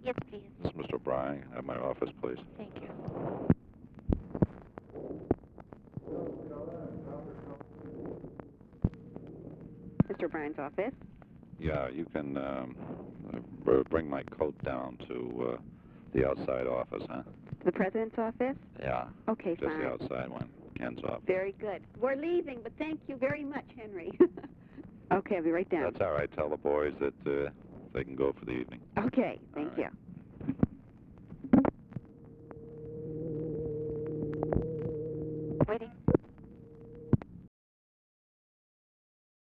Yes, please. This is Mr. O'Brien at my office, please. Thank you. Mr. O'Brien's office. Yeah, you can bring my coat down to the outside office, huh? The president's office? Yeah. Okay, Just fine. the outside one. Ken's office. Very good. We're leaving, but thank you very much, Henry. Okay, I'll be right down. That's all right. Tell the boys that they can go for the evening. Okay, All thank right. you.